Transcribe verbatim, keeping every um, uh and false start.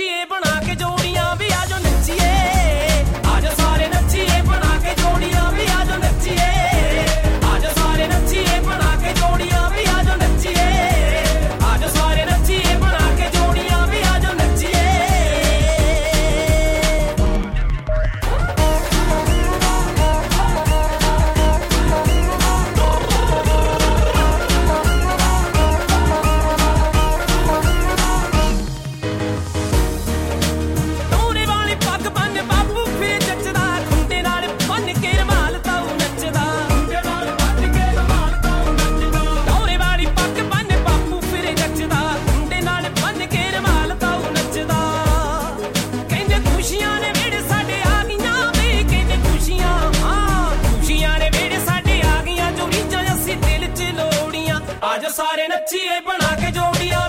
ਨੱਚੀਏ ਬਣਾ ਕੇ ਜੋੜੀਆਂ ਵੀ ਆਜੋ ਨੱਚੀਏ ਆਜੋ ਸਾਰੇ ਨੱਚੀਏ ਬਣਾ ਕੇ ਜੋੜੀਆਂ ਵੀ ਆਜੋ ਨੱਚੀਏ ਆਜੋ ਸਾਰੇ ਨੱਚੀਏ ਬਣਾ ਕੇ ਜੋੜੀਆਂ ਵੀ ਆਜੋ ਨੱਚੀਏ ਆਜੋ ਸਾਰੇ ਨੱਚੀਏ ਬਣਾ ਕੇ ਜੋੜੀਆਂ ਵੀ ਆਜੋ ਨੱਚੀਏ ਆਜੋ ਸਾਰੇ ਨੱਚੀਏ ਬਣਾ ਕੇ ਜੋੜੀਆਂ